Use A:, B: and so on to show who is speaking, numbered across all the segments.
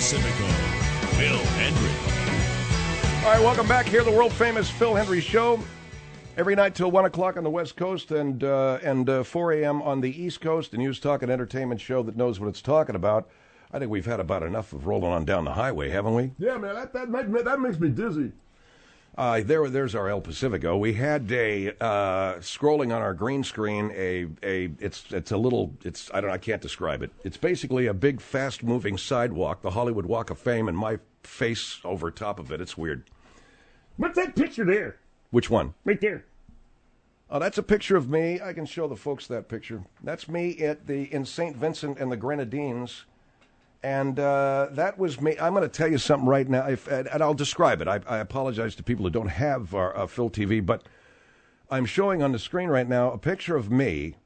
A: Pacifico, Phil Hendrie.
B: All right, welcome back here, the world-famous Phil Hendrie Show. Every night till 1 o'clock on the West Coast and 4 a.m. on the East Coast. A news, talk, and entertainment show that knows what it's talking about. I think we've had about enough of rolling on down the highway, haven't we?
C: Yeah, man, that makes me dizzy.
B: There's our El Pacifico. We had scrolling on our green screen I can't describe it. It's basically a big fast moving sidewalk, the Hollywood Walk of Fame, and my face over top of it. It's weird.
C: What's that picture there?
B: Which one?
C: Right there.
B: Oh, that's a picture of me. I can show the folks that picture. That's me in St. Vincent and the Grenadines. And that was me. I'm going to tell you something right now, and I'll describe it. I apologize to people who don't have our Phil TV, but I'm showing on the screen right now a picture of me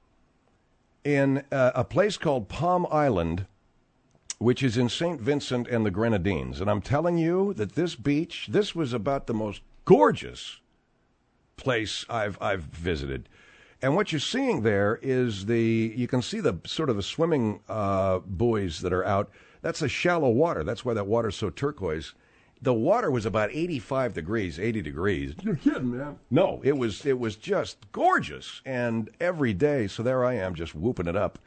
B: in a place called Palm Island, which is in St. Vincent and the Grenadines. And I'm telling you that this was about the most gorgeous place I've visited. And what you're seeing there is you can see the sort of the swimming buoys that are out. That's a shallow water. That's why that water's so turquoise. The water was about 85 degrees, 80 degrees.
C: You're kidding, man.
B: No, it was just gorgeous. And every day, so there I am just whooping it up.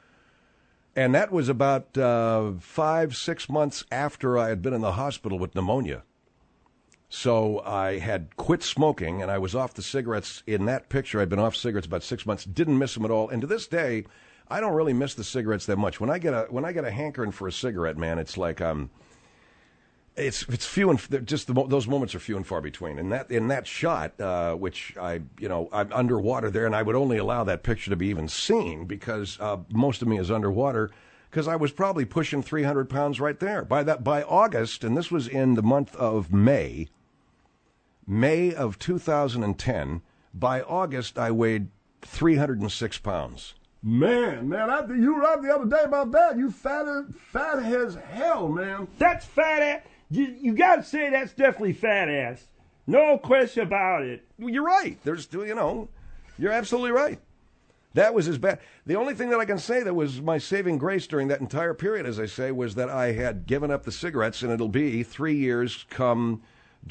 B: And that was about 5-6 months after I had been in the hospital with pneumonia. So I had quit smoking, and I was off the cigarettes. In that picture, I'd been off cigarettes about 6 months, didn't miss them at all. And to this day, I don't really miss the cigarettes that much. When I get a hankering for a cigarette, man, it's like it's few and those moments are few and far between. And in that shot, which I'm underwater there, and I would only allow that picture to be even seen because most of me is underwater. Because I was probably pushing 300 pounds right there. By August, and this was in the month of May of 2010, by August I weighed 306 pounds.
C: Man, you were out the other day about that. You fat as hell, man. That's fat ass. You got to say that's definitely fat ass. No question about it.
B: You're right. You're absolutely right. That was as bad. The only thing that I can say that was my saving grace during that entire period, as I say, was that I had given up the cigarettes, and it'll be 3 years come,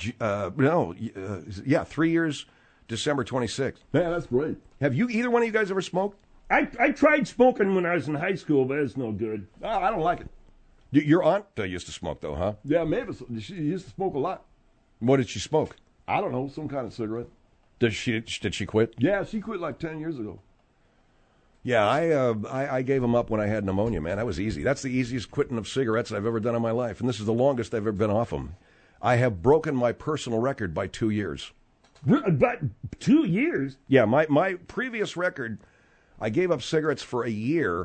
B: 3 years, December 26th.
C: Man, that's great.
B: Have either one of you guys ever smoked?
C: I tried smoking when I was in high school, but it's no good. I don't like it.
B: Your aunt used to smoke, though, huh?
C: Yeah, maybe. She used to smoke a lot.
B: What did she smoke?
C: I don't know, some kind of cigarette.
B: Did she quit?
C: Yeah, she quit like 10 years ago.
B: Yeah, I gave them up when I had pneumonia, man. That was easy. That's the easiest quitting of cigarettes I've ever done in my life, and this is the longest I've ever been off them. I have broken my personal record by 2 years.
C: But 2 years?
B: Yeah, my previous record, I gave up cigarettes for a year.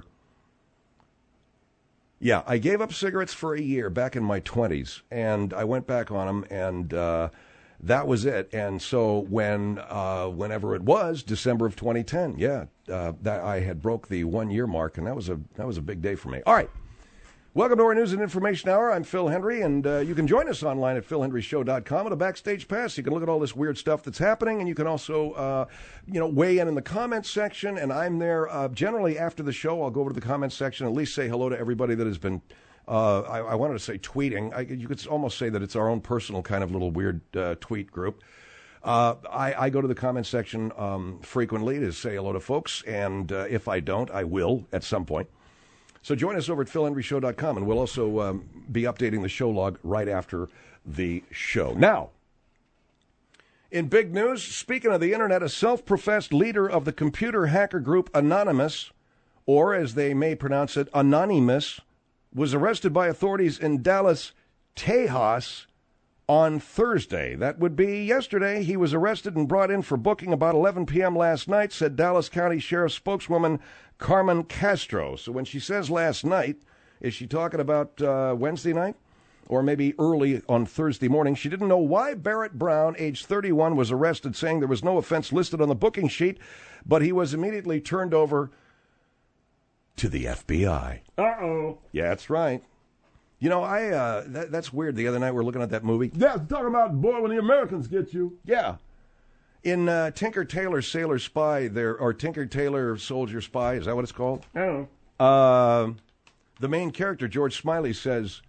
B: Yeah, I gave up cigarettes for a year back in my 20s, and I went back on them, and that was it. And so whenever it was, December of 2010, that I had broke the 1 year mark, and that was a big day for me. All right. Welcome to our News and Information Hour. I'm Phil Hendrie, and you can join us online at philhendrieshow.com with a backstage pass. You can look at all this weird stuff that's happening, and you can also, weigh in the comments section. And I'm there generally after the show. I'll go over to the comments section, at least say hello to everybody that has been, I wanted to say tweeting. You could almost say that it's our own personal kind of little weird tweet group. I go to the comments section frequently to say hello to folks, and if I don't, I will at some point. So join us over at philhendrieshow.com, and we'll also be updating the show log right after the show. Now, in big news, speaking of the Internet, a self-professed leader of the computer hacker group Anonymous, or as they may pronounce it, Anonymous, was arrested by authorities in Dallas, Tejas, on Thursday. That would be yesterday. He was arrested and brought in for booking about 11 p.m. last night, said Dallas County Sheriff's spokeswoman Carmen Castro. So when she says last night, is she talking about Wednesday night? Or maybe early on Thursday morning? She didn't know why Barrett Brown, age 31, was arrested, saying there was no offense listed on the booking sheet, but he was immediately turned over to the FBI.
C: Uh-oh.
B: Yeah, that's right. You know, that's weird. The other night we were looking at that movie.
C: Yeah, talking about, boy, when the Americans get you.
B: Yeah. In Tinker Tailor Sailor Spy, or Tinker Tailor Soldier Spy, is that what it's called?
C: Oh.
B: The main character, George Smiley, says,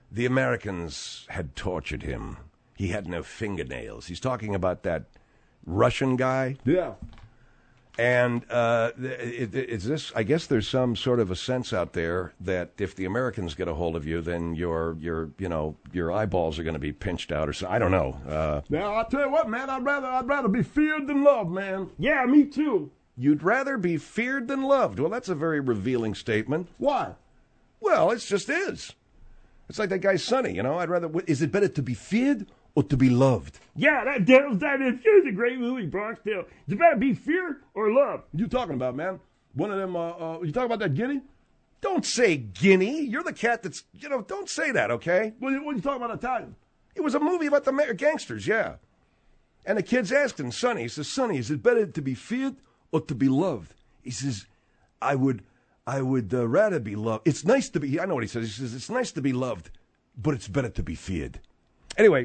B: the Americans had tortured him. He had no fingernails. He's talking about that Russian guy.
C: Yeah.
B: And is this? I guess there's some sort of a sense out there that if the Americans get a hold of you, then your eyeballs are going to be pinched out or so. I don't know.
C: Now I'll tell you what, man. I'd rather be feared than loved, man. Yeah, me too.
B: You'd rather be feared than loved. Well, that's a very revealing statement.
C: Why?
B: Well, it just is. It's like that guy Sonny. I'd rather. Is it better to be feared or to be loved?
C: Yeah, that Devil's Diamond is a great movie, Bronx Tale. Is it better be feared or loved? What you talking about, man? One of them, you talking about that guinea?
B: Don't say guinea. You're the cat that's, don't say that, okay?
C: What are you talking about, Italian?
B: It was a movie about the gangsters, yeah. And the kid's asking Sonny, he says, Sonny, is it better to be feared or to be loved? He says, I would rather be loved. It's nice to be, I know what he says. He says, it's nice to be loved, but it's better to be feared. Anyway,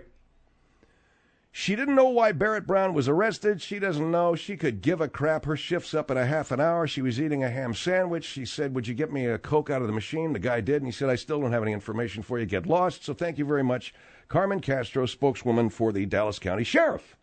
B: she didn't know why Barrett Brown was arrested. She doesn't know. She could give a crap. Her shift's up in a half an hour. She was eating a ham sandwich. She said, would you get me a Coke out of the machine? The guy did, and he said, I still don't have any information for you. Get lost. So thank you very much, Carmen Castro, spokeswoman for the Dallas County Sheriff.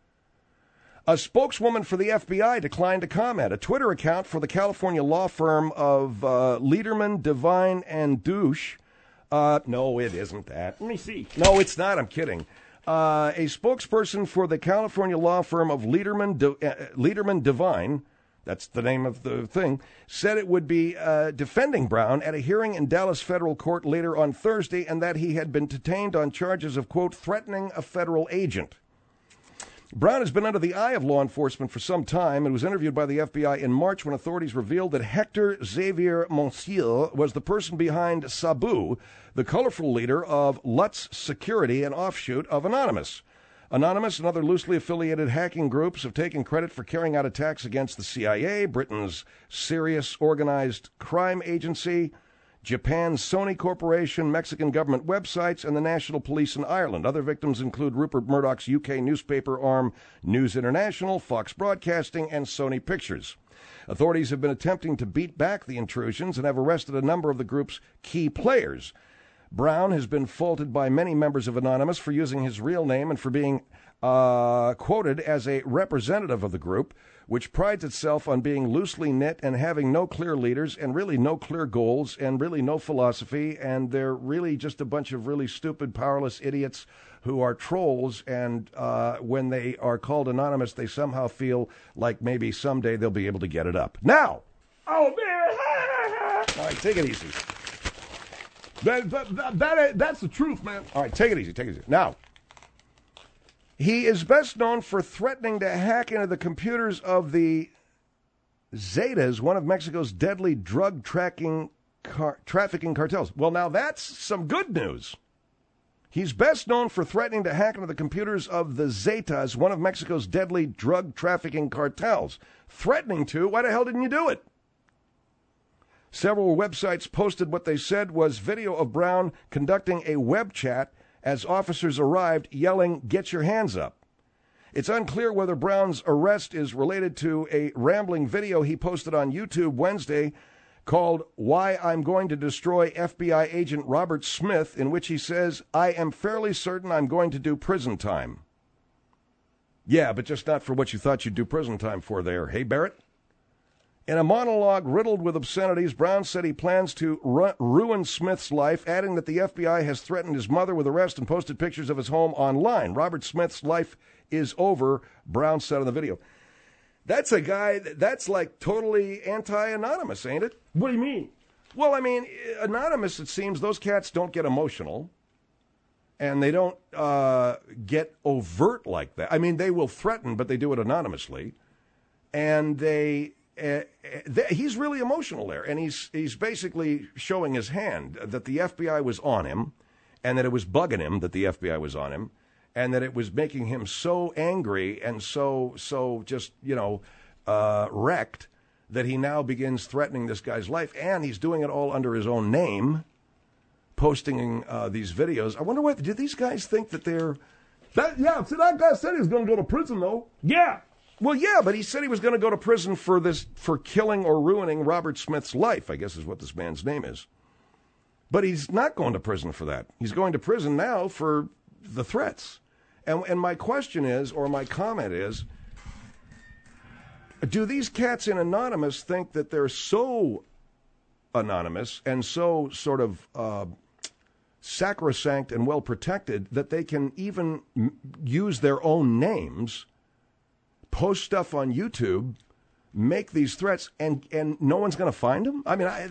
B: A spokeswoman for the FBI declined to comment. A Twitter account for the California law firm of Lederman, Devine, and Douche. No, it isn't that.
C: Let me see.
B: No, it's not. I'm kidding. A spokesperson for the California law firm of Lederman Devine, that's the name of the thing, said it would be defending Brown at a hearing in Dallas federal court later on Thursday, and that he had been detained on charges of, quote, threatening a federal agent. Brown has been under the eye of law enforcement for some time and was interviewed by the FBI in March when authorities revealed that Hector Xavier Monsieur was the person behind Sabu, the colorful leader of Lutz Security, an offshoot of Anonymous. Anonymous and other loosely affiliated hacking groups have taken credit for carrying out attacks against the CIA, Britain's Serious Organized Crime Agency, Japan's Sony Corporation, Mexican government websites, and the National Police in Ireland. Other victims include Rupert Murdoch's UK newspaper arm, News International, Fox Broadcasting, and Sony Pictures. Authorities have been attempting to beat back the intrusions and have arrested a number of the group's key players. Brown has been faulted by many members of Anonymous for using his real name and for being quoted as a representative of the group, which prides itself on being loosely knit and having no clear leaders and really no clear goals and really no philosophy, and they're really just a bunch of really stupid, powerless idiots who are trolls, and when they are called anonymous, they somehow feel like maybe someday they'll be able to get it up. Now!
C: Oh, man!
B: All right, take it easy.
C: That's the truth, man.
B: All right, take it easy, take it easy. Now, he is best known for threatening to hack into the computers of the Zetas, one of Mexico's deadly drug trafficking cartels. Well, now that's some good news. He's best known for threatening to hack into the computers of the Zetas, one of Mexico's deadly drug trafficking cartels. Threatening to? Why the hell didn't you do it? Several websites posted what they said was video of Brown conducting a web chat as officers arrived, yelling, "Get your hands up." It's unclear whether Brown's arrest is related to a rambling video he posted on YouTube Wednesday called "Why I'm Going to Destroy FBI Agent Robert Smith," in which he says, "I am fairly certain I'm going to do prison time." Yeah, but just not for what you thought you'd do prison time for there. Hey, Barrett? In a monologue riddled with obscenities, Brown said he plans to ruin Smith's life, adding that the FBI has threatened his mother with arrest and posted pictures of his home online. Robert Smith's life is over, Brown said in the video. That's a guy that's like totally anti-anonymous, ain't it?
C: What do you mean?
B: Well, I mean, anonymous, it seems, those cats don't get emotional. And they don't get overt like that. I mean, they will threaten, but they do it anonymously. And he's really emotional there, and he's basically showing his hand that the FBI was on him, and that it was bugging him that the FBI was on him, and that it was making him so angry and so just wrecked that he now begins threatening this guy's life, and he's doing it all under his own name, posting these videos. I wonder do these guys think that they're
C: that guy said he was going to go to prison though. Yeah.
B: Well, yeah, but he said he was going to go to prison for killing or ruining Robert Smith's life, I guess is what this man's name is. But he's not going to prison for that. He's going to prison now for the threats. And my question is, or my comment is, do these cats in Anonymous think that they're so anonymous and so sort of sacrosanct and well protected that they can even use their own names, post stuff on YouTube, make these threats, and no one's going to find them? I mean, I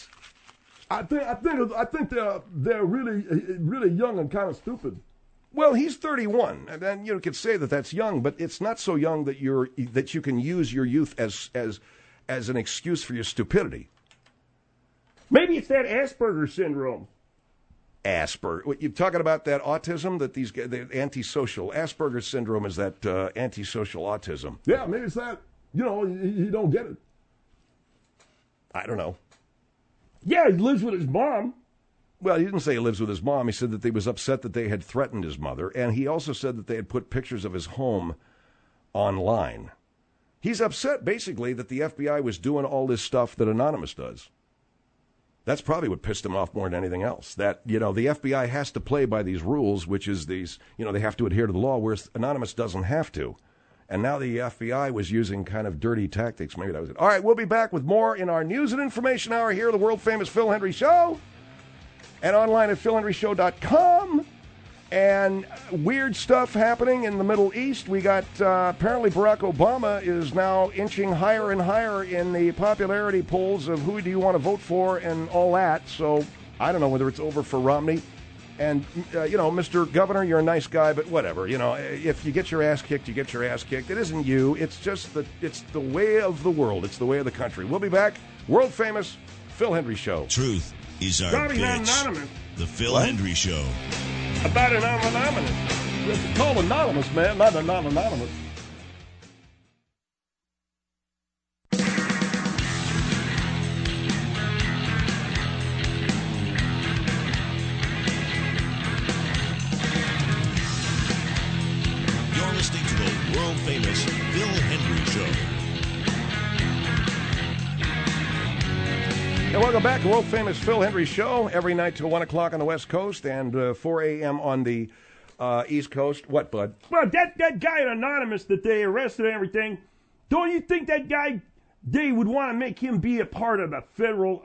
C: think they're really young and kind of stupid.
B: Well, he's 31, and then you could say that that's young, but it's not so young that you can use your youth as an excuse for your stupidity.
C: Maybe it's that Asperger's syndrome.
B: What you're talking about, that autism, that the antisocial Asperger's syndrome is that antisocial autism.
C: Yeah, maybe it's that. You don't get it.
B: I don't know.
C: Yeah, he lives with his mom.
B: Well, he didn't say he lives with his mom. He said that he was upset that they had threatened his mother, and he also said that they had put pictures of his home online. He's upset, basically, that the FBI was doing all this stuff that Anonymous does. That's probably what pissed him off more than anything else. That, the FBI has to play by these rules, which is these, they have to adhere to the law, whereas Anonymous doesn't have to. And now the FBI was using kind of dirty tactics. Maybe that was it. All right, we'll be back with more in our News and Information Hour here, the world-famous Phil Hendrie Show, and online at philhendrieshow.com. And weird stuff happening in the Middle East. We got, apparently Barack Obama is now inching higher and higher in the popularity polls of who do you want to vote for and all that. So I don't know whether it's over for Romney. And, Mr. Governor, you're a nice guy, but whatever. If you get your ass kicked, you get your ass kicked. It isn't you. It's just it's the way of the world. It's the way of the country. We'll be back. World famous Phil Hendrie Show.
A: Truth is our
C: Probably
A: pitch.
C: not anonymous.
A: The Phil Hendrie Show.
C: About an anonymous. It's called anonymous, man, not non-anonymous.
A: You're listening to the world-famous Phil Hendrie Show.
B: And welcome back to World Famous Phil Hendrie Show, every night till 1 o'clock on the West Coast and 4 a.m. on the East Coast. What, bud?
C: Well, that guy in Anonymous that they arrested and everything, don't you think that guy, they would want to make him be a part of the federal,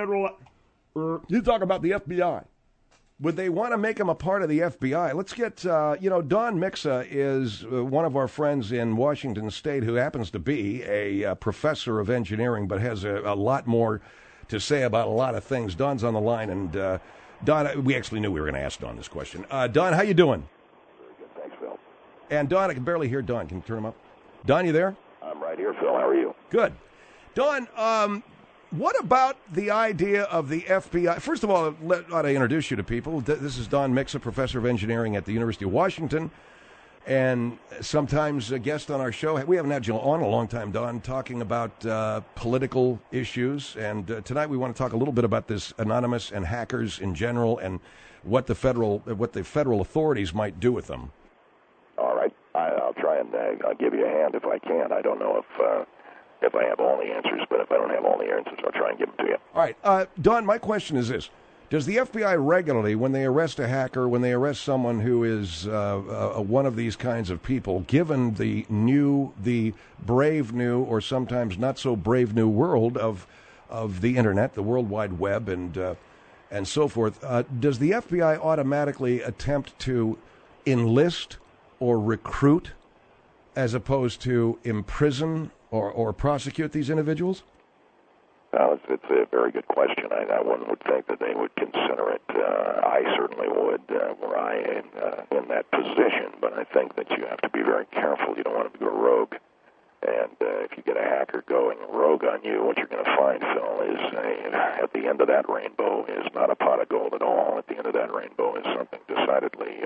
C: you talk about the FBI.
B: Would they want to make him a part of the FBI? Let's get, Don Mixa is one of our friends in Washington State who happens to be a professor of engineering but has a lot more to say about a lot of things. Don's on the line, and Don, we actually knew we were going to ask Don this question. Don, how you doing?
D: Very good, thanks, Phil.
B: And Don, I can barely hear Don. Can you turn him up? Don, you there?
D: I'm right here, Phil. How are you?
B: Good. Don, what about the idea of the FBI? First of all, I ought to introduce you to people. This is Don Mixa, professor of engineering at the University of Washington, and sometimes a guest on our show. We haven't had you on a long time, Don, talking about political issues. And tonight we want to talk a little bit about this Anonymous and hackers in general and what the federal authorities might do with them.
D: All right. I'll try and I'll give you a hand if I can. I don't know if I have all the answers, but if I don't have all the answers, I'll try and give them to you.
B: All right. Don, my question is this. Does the FBI regularly, when they arrest a hacker, when they arrest someone who is one of these kinds of people, given the brave new or sometimes not so brave new world of the Internet, the World Wide Web, and so forth, does the FBI automatically attempt to enlist or recruit as opposed to imprison or prosecute these individuals?
D: Well, it's a very good question. One would think that they would consider it. I certainly would were I in that position, but I think that you have to be very careful. You don't want to go rogue. And if you get a hacker going rogue on you, what you're going to find, Phil, is at the end of that rainbow is not a pot of gold at all. At the end of that rainbow is something decidedly,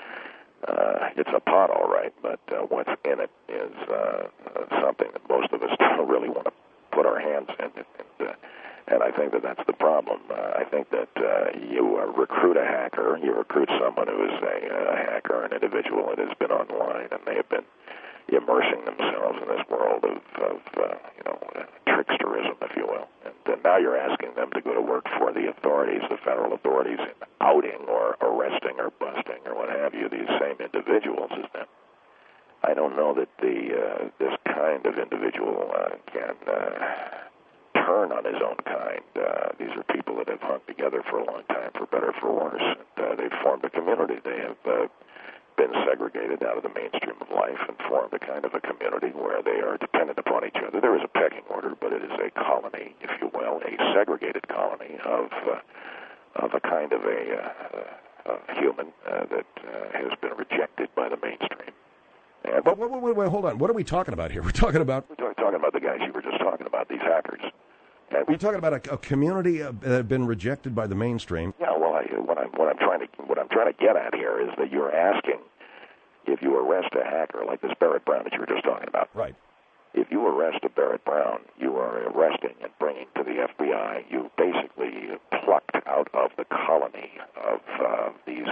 D: it's a pot, all right, but what's in it is something that most of us don't really want to put our hands in. And I think that that's the problem. I think that you recruit a hacker, you recruit someone who is a hacker, an individual that has been online, and they have been immersing themselves in this world of tricksterism, if you will. And now you're asking them to go to work for the authorities, the federal authorities, in outing or arresting or busting or what have you, these same individuals. I don't know that this kind of individual can turn on his own kind. These are people that have hung together for a long time, for better or for worse. And, they've formed a community. They have been segregated out of the mainstream of life and formed a kind of a community where they are dependent upon each other. There is a pecking order, but it is a colony, if you will, a segregated colony of a kind of a human that has been rejected by the mainstream.
B: But wait, hold on. What are we talking about here? We're talking about
D: the guys you were just talking about, these hackers. And
B: we're talking about a community that have been rejected by the mainstream.
D: Yeah, well, what I'm trying to get at here is that you're asking if you arrest a hacker like this Barrett Brown that you were just talking about.
B: Right.
D: If you arrest a Barrett Brown, you are arresting and bringing to the FBI. You basically plucked out of the colony of these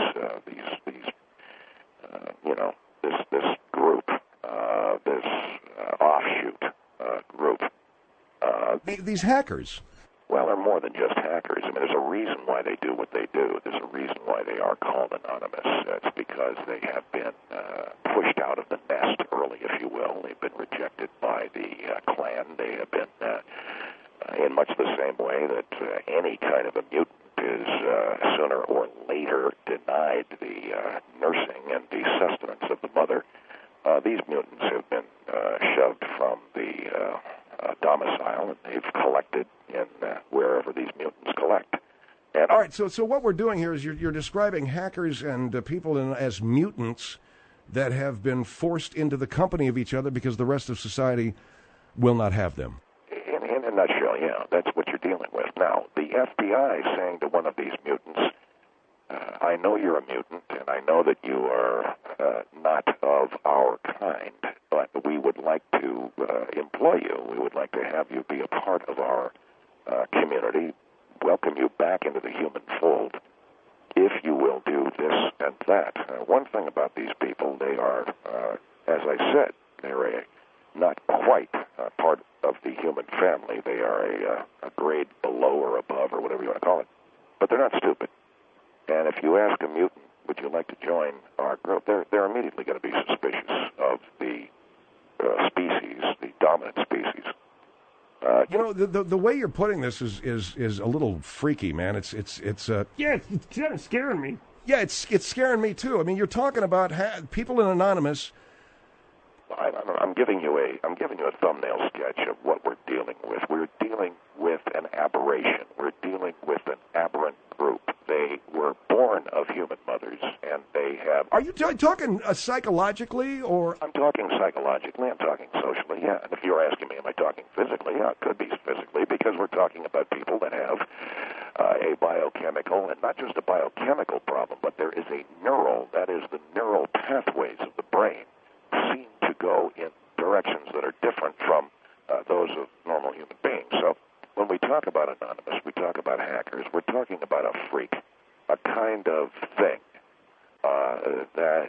D: this group, this offshoot group.
B: These hackers.
D: Well, they're more than just hackers. I mean, there's a reason why they do what they do. There's a reason why they are called anonymous. It's because they have been pushed out of the nest early, if you will. They've been rejected by the Klan. They have been, in much the same way that any kind of a mutant is sooner or later denied the nursing and the sustenance of the mother. These mutants have been shoved from the domicile, and they've collected in wherever these mutants collect. And
B: all right, so what we're doing here is you're describing hackers and people as mutants that have been forced into the company of each other because the rest of society will not have them.
D: In a nutshell, yeah, that's what you're dealing with. Now, the FBI is saying to one of these mutants, I know you're a mutant, and I know that you are not of our kind, but we would like to employ you. We would like to have you be a part of our community, welcome you back into the human fold, if you will do this and that. One thing about these people, they are, as I said, they're not quite part of the human family. They are a grade below or above or whatever you want to call it. But they're not stupid. And if you ask a mutant, would you like to join our group, they're immediately going to be suspicious of the species, the dominant species.
B: The way you're putting this is a little freaky, man. It's
C: yeah, it's kind of scaring me.
B: Yeah, it's scaring me too. I mean, you're talking about people in Anonymous.
D: I'm giving you a thumbnail sketch of what we're dealing with. We're dealing with an aberration. We're dealing with an aberrant group. They were born of human mothers, and they have...
B: Are you talking psychologically, or...
D: I'm talking psychologically. I'm talking socially, yeah. And if you're asking me, am I talking physically? Yeah, it could be physically, because we're talking about people that have a biochemical, and not just a biochemical problem, but there is a neural, that is the neural pathways of the brain, seem to go in directions that are different from those of normal human beings. So when we talk about Anonymous, we talk about hackers, we're talking about a freak, a kind of thing that,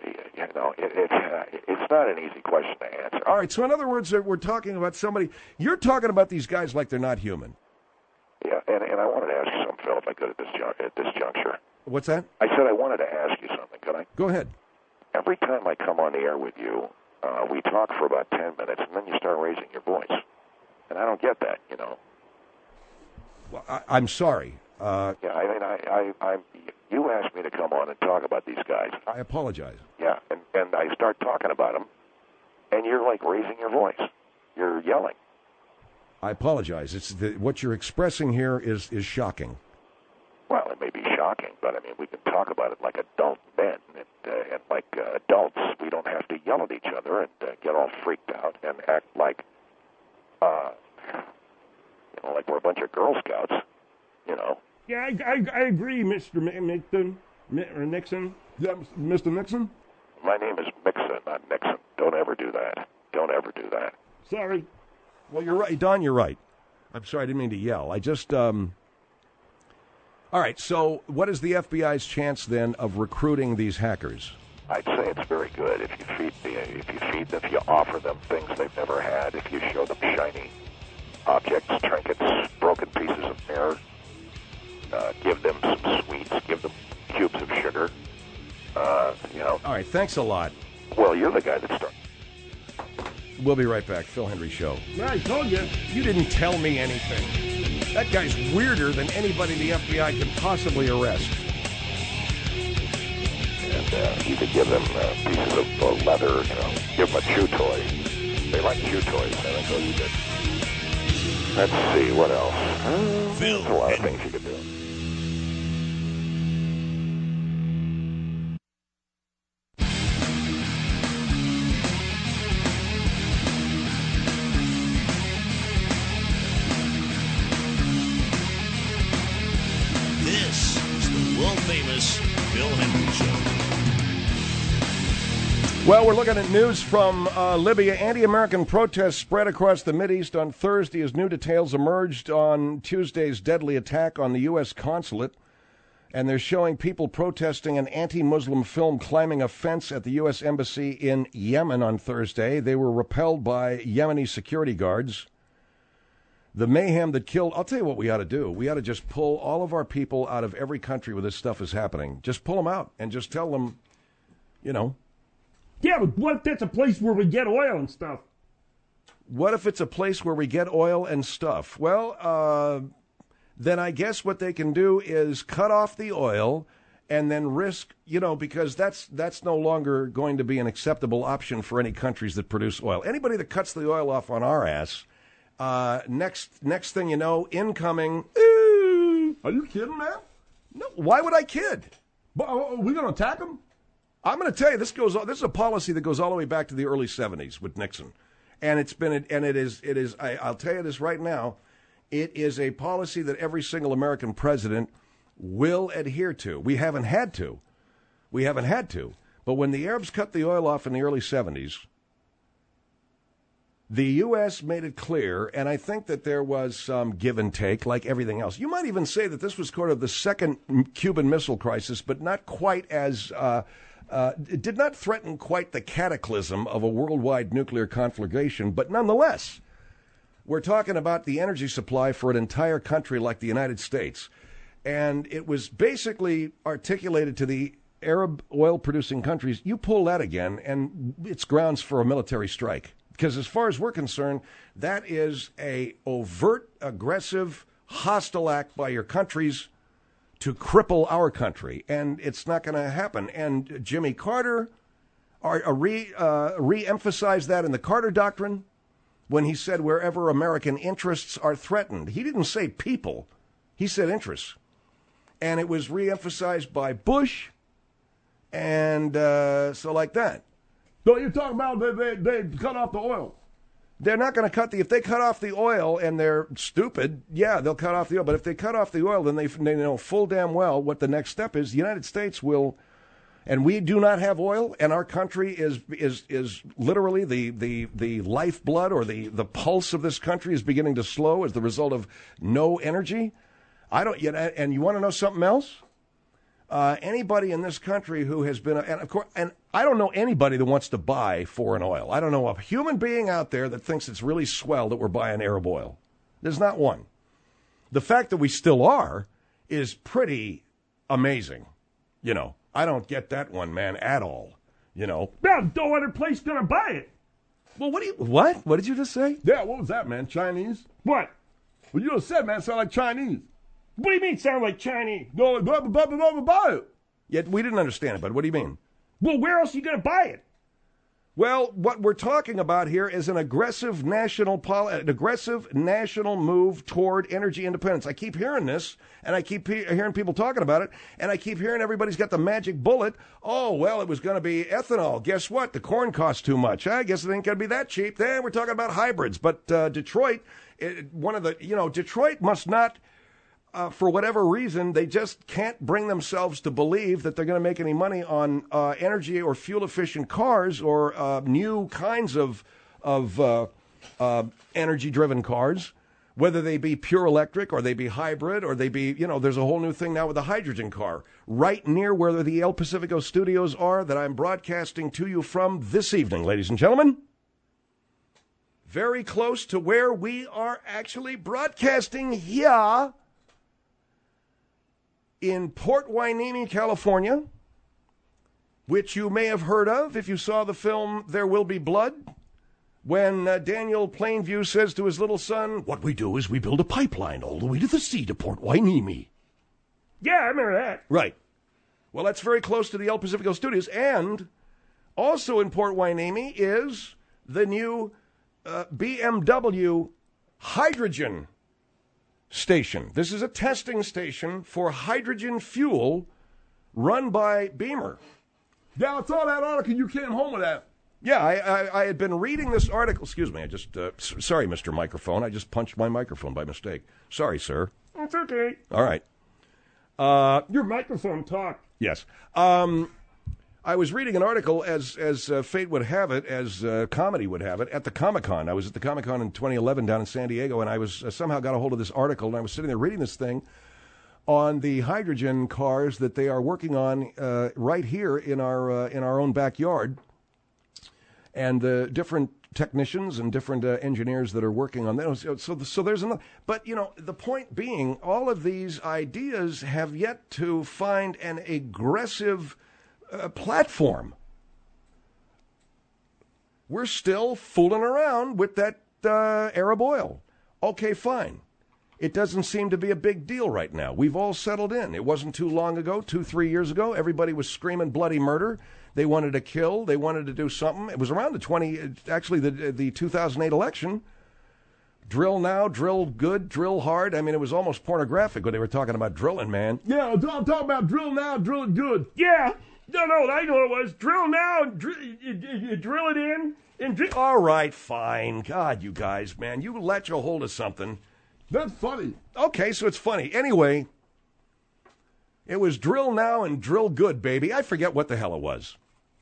D: it's not an easy question to answer.
B: All right, so in other words, we're talking about somebody, you're talking about these guys like they're not human.
D: Yeah, and I wanted to ask you something, Phil, if I could at this juncture.
B: What's that?
D: I said I wanted to ask you something, could I?
B: Go ahead.
D: Every time I come on the air with you, we talk for about 10 minutes, and then you start raising your voice. And I don't get that, you know.
B: Well, I'm sorry.
D: Yeah, I you asked me to come on and talk about these guys.
B: I apologize.
D: Yeah, and I start talking about them, and you're like raising your voice. You're yelling.
B: I apologize. What you're expressing here is shocking.
D: Well, it may be shocking, but I mean, we can talk about it like adult men, and like adults, we don't have to yell at each other and get all freaked out and act like, like we're a bunch of Girl Scouts, you know.
C: Yeah, I agree, Mr. Nixon. Or Nixon. Yeah, Mr. Nixon?
D: My name is Mixon, not Nixon. Don't ever do that. Don't ever do that.
C: Sorry.
B: Well, you're right, Don, you're right. I'm sorry, I didn't mean to yell. I just, All right, so what is the FBI's chance, then, of recruiting these hackers?
D: I'd say it's very good if you offer them things they've never had, if you show them shiny objects, trinkets, broken pieces of mirror, give them some sweets, give them cubes of sugar.
B: All right, thanks a lot.
D: Well, you're the guy that started.
B: We'll be right back. Phil Hendry Show.
C: Yeah, I told you.
B: You didn't tell me anything. That guy's weirder than anybody the FBI can possibly arrest.
D: And you could give them pieces of leather, give them a chew toy. They like chew toys. I think those are good. Let's see, what else? There's a lot of things you could do.
A: This is the world-famous Bill Hendry Show.
B: Well, we're looking at news from Libya. Anti-American protests spread across the Mideast on Thursday as new details emerged on Tuesday's deadly attack on the U.S. consulate. And they're showing people protesting an anti-Muslim film climbing a fence at the U.S. Embassy in Yemen on Thursday. They were repelled by Yemeni security guards. The mayhem that killed... I'll tell you what we ought to do. We ought to just pull all of our people out of every country where this stuff is happening. Just pull them out and just tell them,
C: Yeah, but what if that's a place where we get oil and stuff?
B: What if it's a place where we get oil and stuff? Well, then I guess what they can do is cut off the oil and then risk, because that's no longer going to be an acceptable option for any countries that produce oil. Anybody that cuts the oil off on our ass, next thing you know, incoming.
C: Are you kidding, man?
B: No, why would I kid?
C: But are we going to attack them?
B: I'm going to tell you, this is a policy that goes all the way back to the early 70s with Nixon. And I'll tell you this right now, it is a policy that every single American president will adhere to. We haven't had to. But when the Arabs cut the oil off in the early 70s, the U.S. made it clear, and I think that there was some give and take like everything else. You might even say that this was sort of the second Cuban Missile Crisis, but not quite as... it did not threaten quite the cataclysm of a worldwide nuclear conflagration, but nonetheless, we're talking about the energy supply for an entire country like the United States. And it was basically articulated to the Arab oil-producing countries, you pull that again, and it's grounds for a military strike. Because as far as we're concerned, that is a overt, aggressive, hostile act by your countries to cripple our country, and it's not going to happen. And Jimmy Carter re-emphasized that in the Carter Doctrine when he said wherever American interests are threatened. He didn't say people. He said interests. And it was re-emphasized by Bush, and so like that.
C: So you're talking about they cut off the oil?
B: They're not going to if they cut off the oil and they're stupid, yeah, they'll cut off the oil. But if they cut off the oil, then they know full damn well what the next step is. The United States will, and we do not have oil, and our country is literally the lifeblood or the pulse of this country is beginning to slow as the result of no energy. And you want to know something else? Anybody in this country who has been, and I don't know anybody that wants to buy foreign oil. I don't know a human being out there that thinks it's really swell that we're buying Arab oil. There's not one. The fact that we still are is pretty amazing. I don't get that one, man, at all.
C: Well, no other place gonna buy it.
B: Well, what? What did you just say?
C: Yeah, what was that, man? Chinese?
B: What?
C: Well, you just said, man, it sound like Chinese.
B: What do you mean sound like Chinese?
C: No, buy it.
B: Yet we didn't understand it, but what do you mean?
C: Well, where else are you going to buy it?
B: Well, what we're talking about here is an aggressive national move toward energy independence. I keep hearing this, and I keep hearing people talking about it, and I keep hearing everybody's got the magic bullet. Oh, well, it was going to be ethanol. Guess what? The corn costs too much. I guess it ain't going to be that cheap. Then we're talking about hybrids. But Detroit, Detroit must not... for whatever reason, they just can't bring themselves to believe that they're going to make any money on energy or fuel-efficient cars or new kinds of energy-driven cars, whether they be pure electric or they be hybrid or they be, there's a whole new thing now with the hydrogen car. right near where the El Pacifico studios are that I'm broadcasting to you from this evening, ladies and gentlemen. Very close to where we are actually broadcasting here in Port Hueneme, California, which you may have heard of if you saw the film There Will Be Blood, when Daniel Plainview says to his little son, "What we do is we build a pipeline all the way to the sea to Port Hueneme."
C: Yeah, I remember that.
B: Right. Well, that's very close to the El Pacifico studios, and also in Port Hueneme is the new BMW hydrogen station. This is a testing station for hydrogen fuel run by Beamer.
C: Yeah, I saw that article. You came home with that.
B: Yeah, I had been reading this article. Excuse me, sorry, Mr. Microphone. I just punched my microphone by mistake. Sorry, sir.
C: It's okay.
B: All right.
C: Your microphone talked.
B: Yes. I was reading an article, as fate would have it, as comedy would have it, at the Comic-Con. I was at the Comic-Con in 2011 down in San Diego, and I was somehow got a hold of this article, and I was sitting there reading this thing on the hydrogen cars that they are working on right here in our own backyard, and the different technicians and different engineers that are working on that. So there's another. But, you know, the point being, all of these ideas have yet to find an aggressive platform. We're still fooling around with that Arab oil. Okay, fine. It doesn't seem to be a big deal right now. We've all settled in. It wasn't too long ago, 2-3 years ago, everybody was screaming bloody murder. They wanted to kill. They wanted to do something. It was around the 2008 election. Drill now, drill good, drill hard. I mean, it was almost pornographic when they were talking about drilling, man.
C: Yeah, I'm talking about drill now, drill it good. Yeah. No, I know it was. Drill now, you drill it in. And
B: all right, fine. God, you guys, man, you let you hold of something.
C: That's funny.
B: Okay, so it's funny. Anyway, it was drill now and drill good, baby. I forget what the hell it was.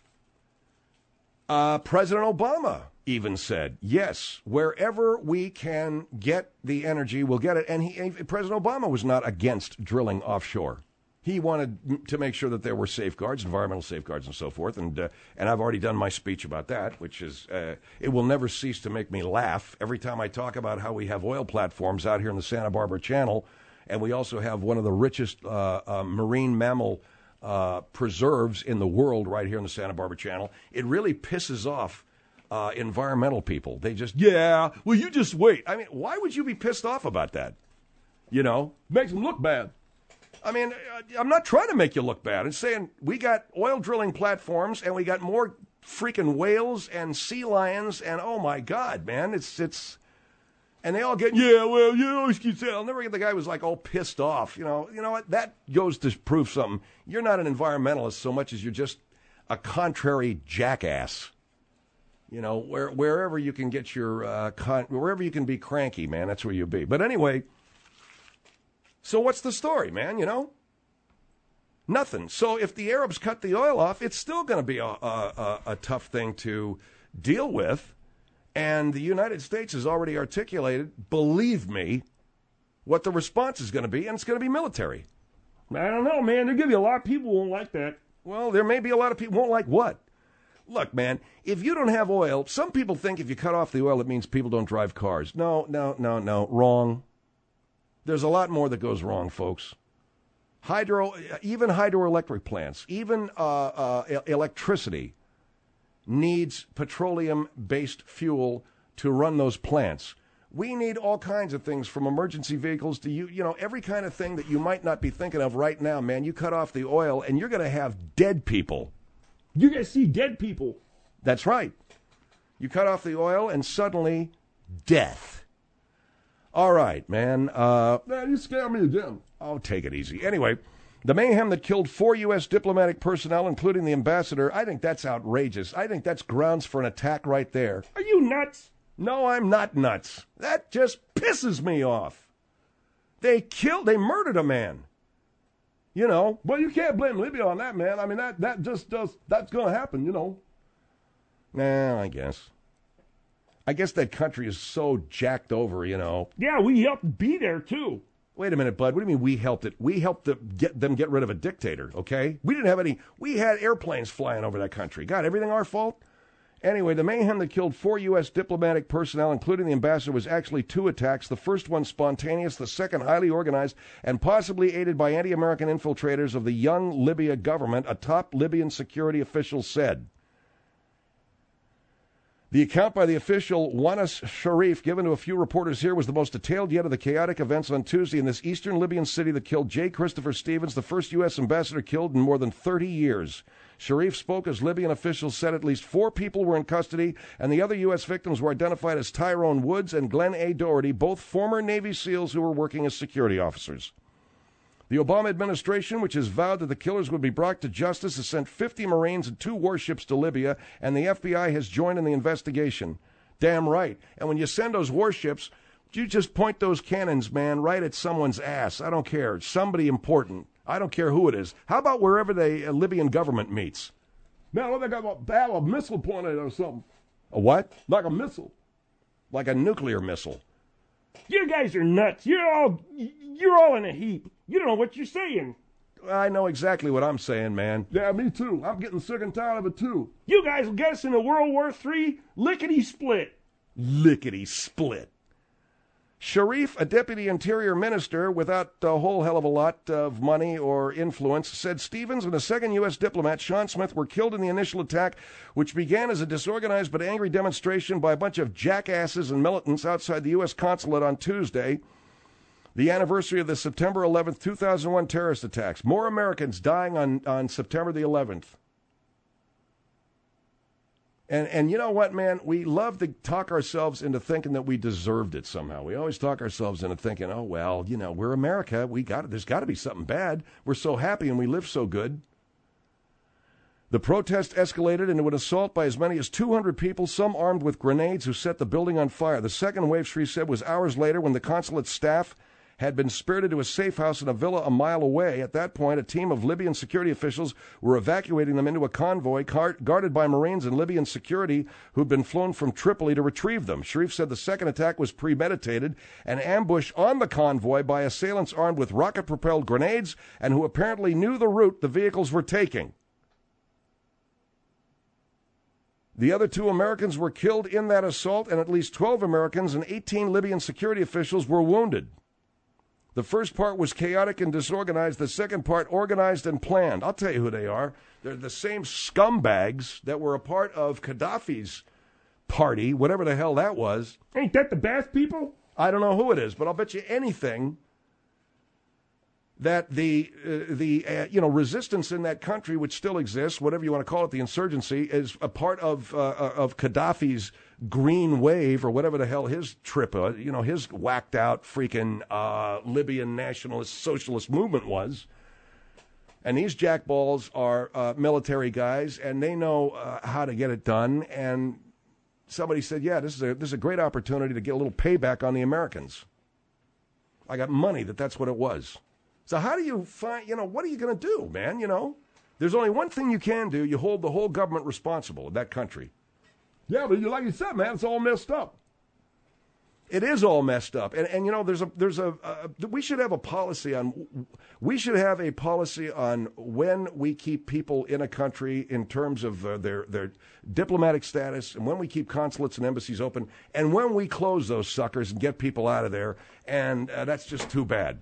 B: President Obama even said, yes, wherever we can get the energy, we'll get it. And President Obama was not against drilling offshore. He wanted to make sure that there were safeguards, environmental safeguards and so forth. And I've already done my speech about that, which is, it will never cease to make me laugh. Every time I talk about how we have oil platforms out here in the Santa Barbara Channel, and we also have one of the richest marine mammal preserves in the world right here in the Santa Barbara Channel, it really pisses off environmental people. They just, well, you just wait. I mean, why would you be pissed off about that? You know?
C: Makes them look bad.
B: I mean, I'm not trying to make you look bad. I'm saying we got oil drilling platforms and we got more freaking whales and sea lions and oh my God, man, it's and they all get, well, you always keep saying, I'll never get the guy who was like all pissed off. You know what? That goes to prove something. You're not an environmentalist so much as you're just a contrary jackass. You know, wherever you can get your, wherever you can be cranky, man, that's where you be. But anyway, so what's the story, man, you know? Nothing. So if the Arabs cut the oil off, it's still going to be a tough thing to deal with. And the United States has already articulated, believe me, what the response is going to be, and it's going to be military.
C: I don't know, man. There'll be a lot of people who won't like that.
B: Well, there may be a lot of people who won't like what? Look, man, if you don't have oil, some people think if you cut off the oil, it means people don't drive cars. No, wrong. There's a lot more that goes wrong, folks. Even hydroelectric plants, even electricity needs petroleum-based fuel to run those plants. We need all kinds of things, from emergency vehicles to you know, every kind of thing that you might not be thinking of right now, man. You cut off the oil, and you're going to have dead people.
C: You're going to see dead people.
B: That's right. You cut off the oil, and suddenly, death. All right, man.
C: Man, you scare me again.
B: Oh, take it easy. Anyway, the mayhem that killed 4 U.S. diplomatic personnel, including the ambassador, I think that's outrageous. I think that's grounds for an attack right there.
C: Are you nuts?
B: No, I'm not nuts. That just pisses me off. They murdered a man. You know.
C: Well, you can't blame Libya on that, man. I mean, that just does, that's going to happen, you know.
B: Nah, I guess that country is so jacked over, you know.
C: Yeah, we helped be there, too.
B: Wait a minute, Bud. What do you mean we helped it? We helped get rid of a dictator, okay? We didn't have any. We had airplanes flying over that country. God, everything our fault? Anyway, the mayhem that killed 4 U.S. diplomatic personnel, including the ambassador, was actually 2 attacks. The first one spontaneous, the second highly organized, and possibly aided by anti-American infiltrators of the young Libya government, a top Libyan security official said. The account by the official Wanis Sharif, given to a few reporters here, was the most detailed yet of the chaotic events on Tuesday in this eastern Libyan city that killed J. Christopher Stevens, the first U.S. ambassador killed in more than 30 years. Sharif spoke as Libyan officials said at least 4 people were in custody, and the other U.S. victims were identified as Tyrone Woods and Glenn A. Doherty, both former Navy SEALs who were working as security officers. The Obama administration, which has vowed that the killers would be brought to justice, has sent 50 Marines and 2 warships to Libya, and the FBI has joined in the investigation. Damn right. And when you send those warships, you just point those cannons, man, right at someone's ass. I don't care. Somebody important. I don't care who it is. How about wherever the Libyan government meets?
C: Man, what they got a missile pointed or something.
B: A what?
C: Like a missile.
B: Like a nuclear missile.
C: You guys are nuts. You're all in a heap. You don't know what you're saying.
B: I know exactly what I'm saying, man.
C: Yeah, me too. I'm getting sick and tired of it too. You guys will get us into World War III lickety-split.
B: Lickety-split. Sharif, a deputy interior minister without a whole hell of a lot of money or influence, said Stevens and a second U.S. diplomat, Sean Smith, were killed in the initial attack, which began as a disorganized but angry demonstration by a bunch of jackasses and militants outside the U.S. consulate on Tuesday, the anniversary of the September 11th, 2001 terrorist attacks. More Americans dying on September the 11th. And you know what, man? We love to talk ourselves into thinking that we deserved it somehow. We always talk ourselves into thinking, oh, well, you know, we're America. There's got to be something bad. We're so happy and we live so good. The protest escalated into an assault by as many as 200 people, some armed with grenades, who set the building on fire. The second wave, Sri said, was hours later when the consulate staff had been spirited to a safe house in a villa a mile away. At that point, a team of Libyan security officials were evacuating them into a convoy guarded by Marines and Libyan security who'd been flown from Tripoli to retrieve them. Sharif said the second attack was premeditated, an ambush on the convoy by assailants armed with rocket-propelled grenades and who apparently knew the route the vehicles were taking. The other 2 Americans were killed in that assault, and at least 12 Americans and 18 Libyan security officials were wounded. The first part was chaotic and disorganized. The second part, organized and planned. I'll tell you who they are. They're the same scumbags that were a part of Gaddafi's party, whatever the hell that was.
C: Ain't that the Bath people?
B: I don't know who it is, but I'll bet you anything that the resistance in that country, which still exists, whatever you want to call it, the insurgency, is a part of Gaddafi's green wave or whatever the hell his trip, his whacked out freaking Libyan nationalist socialist movement was. And these jackballs are military guys, and they know how to get it done. And somebody said, yeah, this is a great opportunity to get a little payback on the Americans. I got money that's what it was. So how do you find, what are you going to do, man? There's only one thing you can do. You hold the whole government responsible in that country.
C: Yeah, but like you said, man, it's all messed up.
B: It is all messed up. And we should have a policy on when we keep people in a country in terms of their diplomatic status, and when we keep consulates and embassies open, and when we close those suckers and get people out of there. And that's just too bad,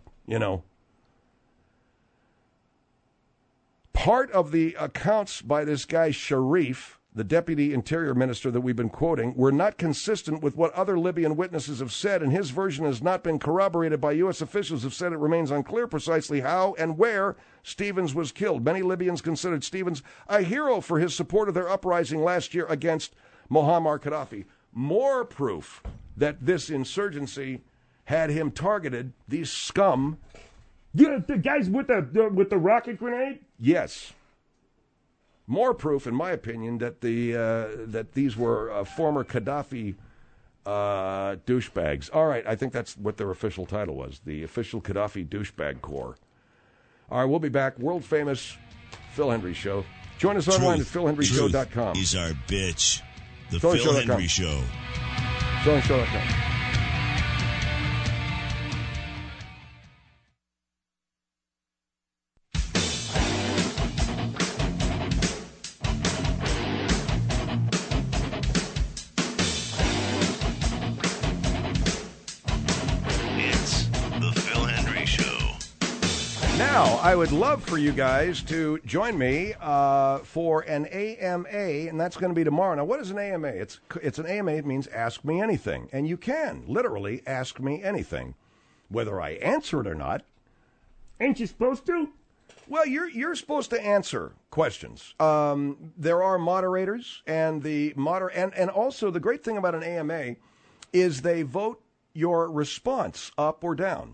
B: Part of the accounts by this guy Sharif, the deputy interior minister that we've been quoting, were not consistent with what other Libyan witnesses have said, and his version has not been corroborated by U.S. officials who have said it remains unclear precisely how and where Stevens was killed. Many Libyans considered Stevens a hero for his support of their uprising last year against Muammar Gaddafi. More proof that this insurgency had him targeted, these scum.
C: Yeah, the guys with the rocket grenade?
B: Yes. More proof, in my opinion, that that these were former Gaddafi douchebags. All right, I think that's what their official title was, the official Gaddafi douchebag corps. All right, we'll be back. World famous Phil Hendrie Show. Join us online at philhendrieshow.com.
A: Is our bitch. The
B: Phil
A: Phil Hendrie Show.
B: philhendrieshow.com. Now, I would love for you guys to join me for an AMA, and that's going to be tomorrow. Now, what is an AMA? It's an AMA. It means ask me anything, and you can literally ask me anything, whether I answer it or not.
C: Ain't you supposed to?
B: Well, you're supposed to answer questions. There are moderators, and and also the great thing about an AMA is they vote your response up or down.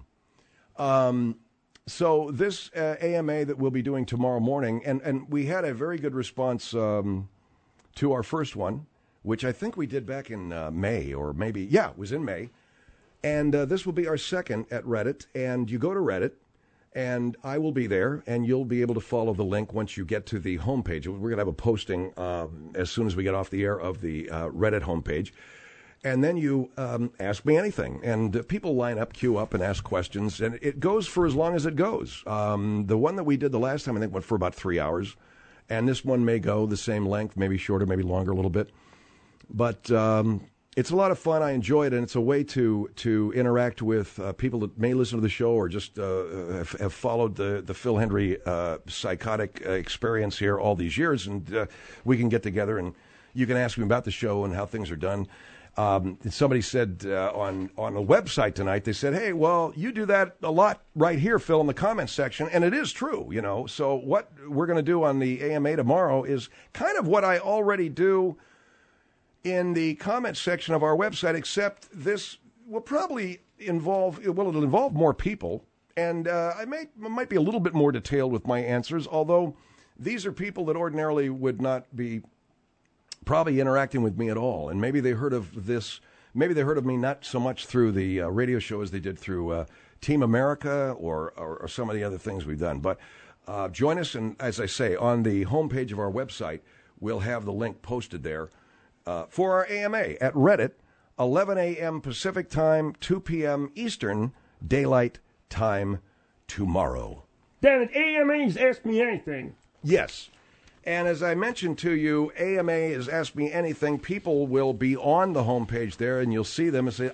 B: So this AMA that we'll be doing tomorrow morning, and we had a very good response to our first one, which I think we did back in May, or maybe, it was in May. And this will be our second at Reddit, and you go to Reddit, and I will be there, and you'll be able to follow the link once you get to the homepage. We're going to have a posting as soon as we get off the air of the Reddit homepage. And then you ask me anything. And people line up, queue up, and ask questions. And it goes for as long as it goes. The one that we did the last time, I think, went for about 3 hours. And this one may go the same length, maybe shorter, maybe longer a little bit. But it's a lot of fun. I enjoy it. And it's a way to interact with people that may listen to the show or just have followed the Phil Hendry psychotic experience here all these years. And we can get together and you can ask me about the show and how things are done. Somebody said on a website tonight, they said, hey, well, you do that a lot right here, Phil, in the comments section. And it is true, you know. So what we're going to do on the AMA tomorrow is kind of what I already do in the comments section of our website, except this will probably it'll involve more people. And I might be a little bit more detailed with my answers, although these are people that ordinarily would not be probably interacting with me at all. And maybe they heard of this, maybe they heard of me not so much through the radio show as they did through Team America or some of the other things we've done. But join us, and as I say, on the homepage of our website, we'll have the link posted there for our AMA at Reddit, 11 a.m. Pacific Time, 2 p.m. Eastern Daylight Time tomorrow.
C: Damn it, AMAs Ask Me Anything.
B: Yes. And as I mentioned to you, AMA is Ask Me Anything. People will be on the homepage there, and you'll see them and say,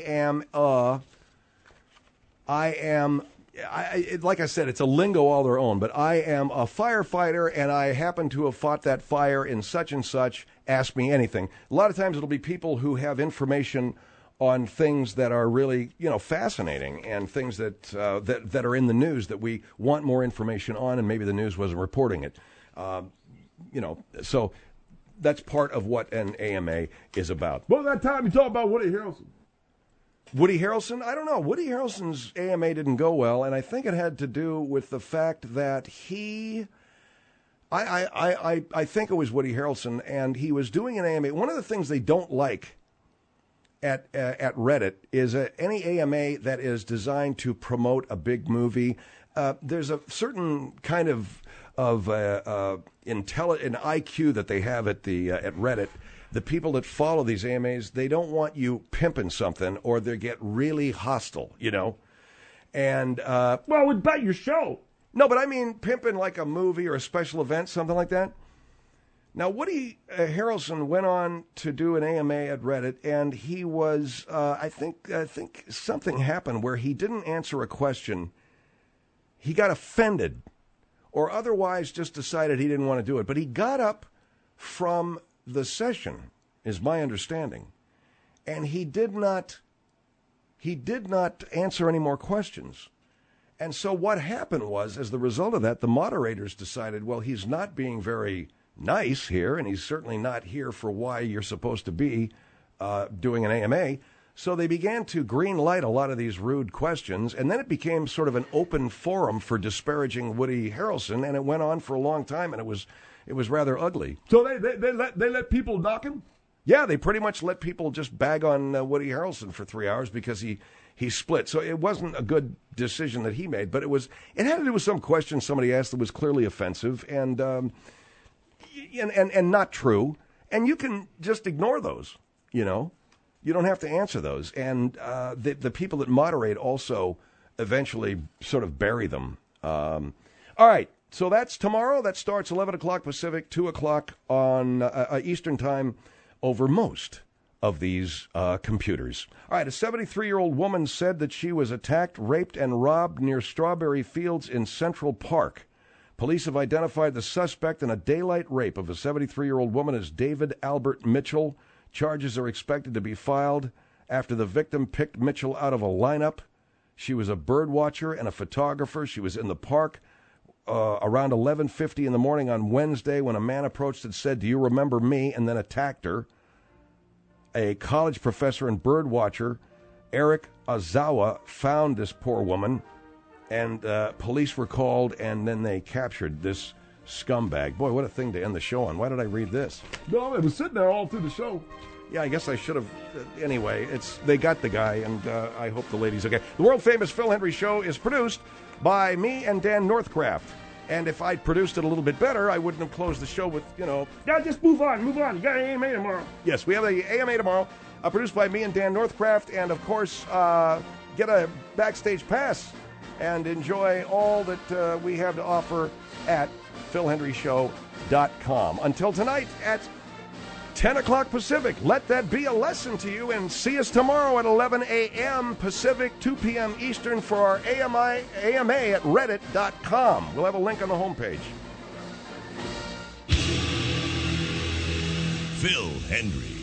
B: like I said, it's a lingo all their own, but I am a firefighter, and I happen to have fought that fire in such and such. Ask me anything. A lot of times it'll be people who have information on things that are really, fascinating, and things that are in the news that we want more information on, and maybe the news wasn't reporting it. So that's part of what an AMA is about.
C: What was that time you talked about Woody Harrelson?
B: Woody Harrelson? I don't know. Woody Harrelson's AMA didn't go well, and I think it had to do with the fact that I think it was Woody Harrelson, and he was doing an AMA. One of the things they don't like at Reddit is any AMA that is designed to promote a big movie. There's a certain kind of intelligent IQ that they have at Reddit. The people that follow these AMAs, they don't want you pimping something, or they get really hostile, And
C: well, it's about your show.
B: No, but I mean pimping like a movie or a special event, something like that. Now, Woody Harrelson went on to do an AMA at Reddit, and he was, I think something happened where he didn't answer a question. He got offended, or otherwise just decided he didn't want to do it. But he got up from the session, is my understanding, and he did not answer any more questions. And so what happened was, as the result of that, the moderators decided, well, he's not being very nice here, and he's certainly not here for why you're supposed to be doing an AMA. So they began to green light a lot of these rude questions, and then it became sort of an open forum for disparaging Woody Harrelson, and it went on for a long time, and it was rather ugly.
C: So they let people knock him?
B: Yeah, they pretty much let people just bag on Woody Harrelson for 3 hours because he split. So it wasn't a good decision that he made, but it had to do with some question somebody asked that was clearly offensive and not true, and you can just ignore those, You don't have to answer those. And the people that moderate also eventually sort of bury them. All right, so that's tomorrow. That starts 11 o'clock Pacific, 2 o'clock on Eastern Time over most of these computers. All right, a 73-year-old woman said that she was attacked, raped, and robbed near Strawberry Fields in Central Park. Police have identified the suspect in a daylight rape of a 73-year-old woman as David Albert Mitchell. Charges are expected to be filed after the victim picked Mitchell out of a lineup. She was a bird watcher and a photographer. She was in the park around 11:50 in the morning on Wednesday when a man approached and said, "Do you remember me?" and then attacked her. A college professor and bird watcher, Eric Ozawa, found this poor woman, and police were called, and then they captured this scumbag. Boy, what a thing to end the show on. Why did I read this?
C: No, it was sitting there all through the show.
B: Yeah, I guess I should have. Anyway, they got the guy, and I hope the lady's okay. The world-famous Phil Hendrie Show is produced by me and Dan Northcraft. And if I'd produced it a little bit better, I wouldn't have closed the show with,
C: Now just move on. You got an AMA tomorrow.
B: Yes, we have the AMA tomorrow, produced by me and Dan Northcraft. And, of course, get a backstage pass and enjoy all that we have to offer at PhilHendrieShow.com. Until tonight at 10 o'clock Pacific, let that be a lesson to you, and see us tomorrow at 11 a.m. Pacific, 2 p.m. Eastern for our AMA at Reddit.com. We'll have a link on the homepage.
A: Phil Hendrie.